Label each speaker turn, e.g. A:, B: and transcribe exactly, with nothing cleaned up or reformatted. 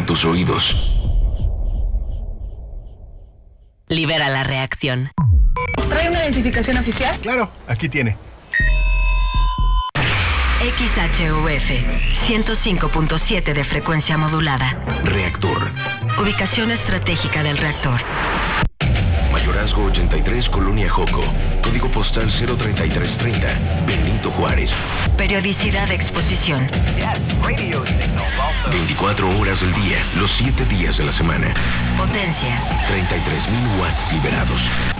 A: a tus oídos.
B: Libera la reacción.
C: ¿Trae una identificación oficial?
D: Claro, aquí tiene.
B: X H U F ciento cinco punto siete de frecuencia modulada.
A: Reactor.
B: Ubicación estratégica del reactor.
A: Mayorazgo ochenta y tres, Colonia Joco. Código postal cero treinta y tres treinta, Benito Juárez.
B: Periodicidad de exposición.
A: veinticuatro horas del día, los siete días de la semana.
B: Potencia.
A: treinta y tres mil watts liberados.